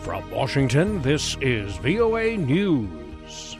From Washington, this is VOA News.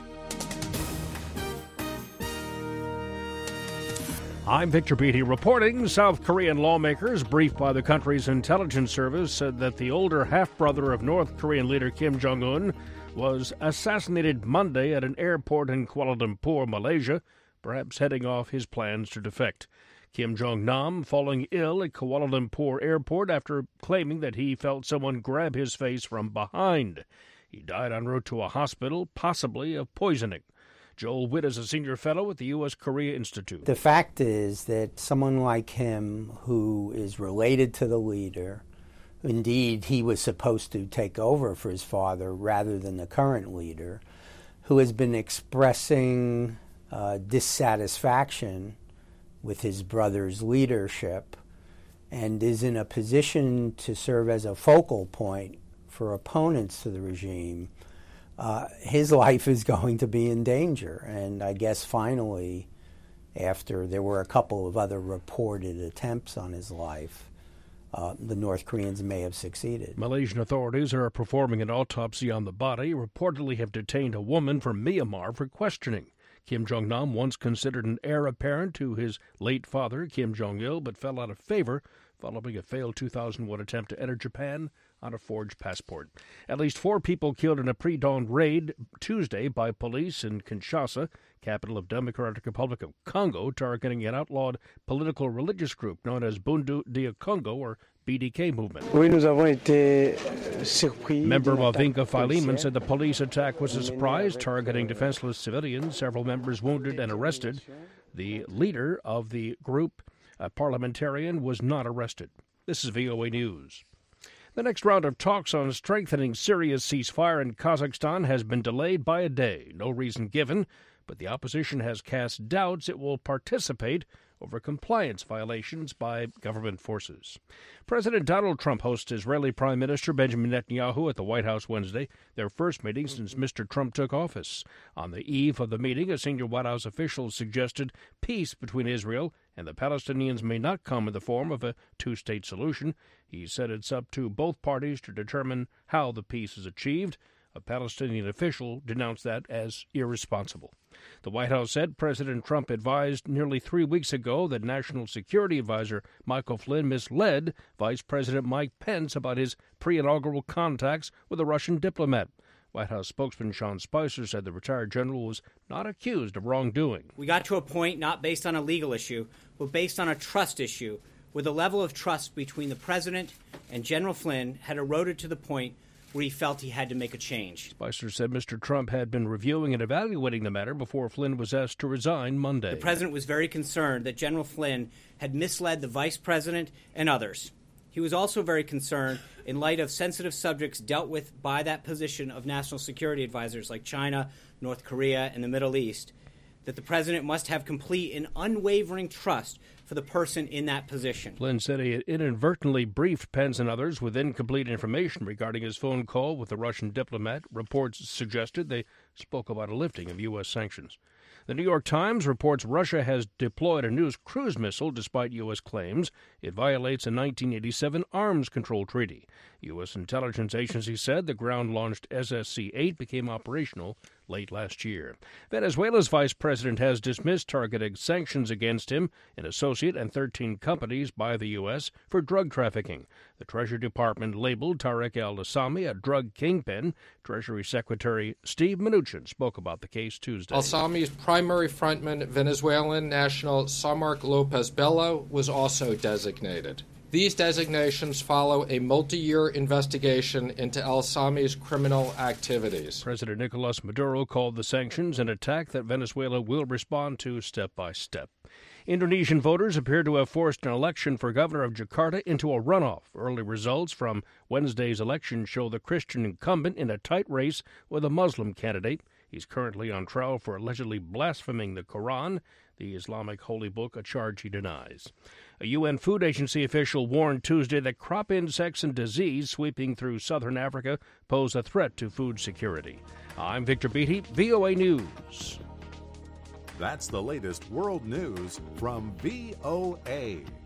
I'm Victor Beatty reporting. South Korean lawmakers, briefed by the country's intelligence service, said that the older half-brother of North Korean leader Kim Jong-un was assassinated Monday at an airport in Kuala Lumpur, Malaysia, perhaps heading off his plans to defect. Kim Jong-nam falling ill at Kuala Lumpur Airport after claiming that he felt someone grab his face from behind. He died en route to a hospital, possibly of poisoning. Joel Witt is a senior fellow at the U.S. Korea Institute. The fact is that someone like him, who is related to the leader, indeed he was supposed to take over for his father rather than the current leader, who has been expressing dissatisfaction with his brother's leadership and is in a position to serve as a focal point for opponents to the regime, his life is going to be in danger. And I guess finally, after there were a couple of other reported attempts on his life, the North Koreans may have succeeded. Malaysian authorities are performing an autopsy on the body, reportedly have detained a woman from Myanmar for questioning. Kim Jong-nam once considered an heir apparent to his late father, Kim Jong-il, but fell out of favor following a failed 2001 attempt to enter Japan on a forged passport. At least 4 people killed in a pre-dawn raid Tuesday by police in Kinshasa, capital of Democratic Republic of Congo, targeting an outlawed political religious group known as Bundu dia Congo, or BDK movement. Member Mavinga Philemon said the police attack was a surprise, targeting defenseless civilians, several members wounded and arrested. The leader of the group, a parliamentarian, was not arrested. This is VOA News. The next round of talks on strengthening Syria's ceasefire in Kazakhstan has been delayed by a day. No reason given, but the opposition has cast doubts it will participate over compliance violations by government forces. President Donald Trump hosts Israeli Prime Minister Benjamin Netanyahu at the White House Wednesday, their first meeting since Mr. Trump took office. On the eve of the meeting, a senior White House official suggested peace between Israel and the Palestinians may not come in the form of a two-state solution. He said it's up to both parties to determine how the peace is achieved. A Palestinian official denounced that as irresponsible. The White House said President Trump advised nearly 3 weeks ago that National Security Advisor Michael Flynn misled Vice President Mike Pence about his pre-inaugural contacts with a Russian diplomat. White House spokesman Sean Spicer said the retired general was not accused of wrongdoing. We got to a point not based on a legal issue, but based on a trust issue, where the level of trust between the president and General Flynn had eroded to the point where he felt he had to make a change. Spicer said Mr. Trump had been reviewing and evaluating the matter before Flynn was asked to resign Monday. The president was very concerned that General Flynn had misled the vice president and others. He was also very concerned in light of sensitive subjects dealt with by that position of national security advisors like China, North Korea, and the Middle East, that the president must have complete and unwavering trust for the person in that position. Flynn said he had inadvertently briefed Pence and others with incomplete information regarding his phone call with the Russian diplomat. Reports suggested they spoke about a lifting of U.S. sanctions. The New York Times reports Russia has deployed a new cruise missile despite U.S. claims it violates a 1987 arms control treaty. U.S. intelligence agency said the ground-launched SSC-8 became operational late last year. Venezuela's vice president has dismissed targeted sanctions against him, an associate, and 13 companies by the U.S. for drug trafficking. The Treasury Department labeled Tarek al-Assami a drug kingpin. Treasury Secretary Steve Mnuchin spoke about the case Tuesday. Al-Assami's primary frontman, Venezuelan national Samark Lopez Bello, was also designated. These designations follow a multi-year investigation into al-Assami's criminal activities. President Nicolas Maduro called the sanctions an attack that Venezuela will respond to step by step. Indonesian voters appear to have forced an election for governor of Jakarta into a runoff. Early results from Wednesday's election show the Christian incumbent in a tight race with a Muslim candidate. He's currently on trial for allegedly blaspheming the Quran, the Islamic holy book, a charge he denies. A UN Food Agency official warned Tuesday that crop insects and disease sweeping through southern Africa pose a threat to food security. I'm Victor Beatty, VOA News. That's the latest world news from VOA.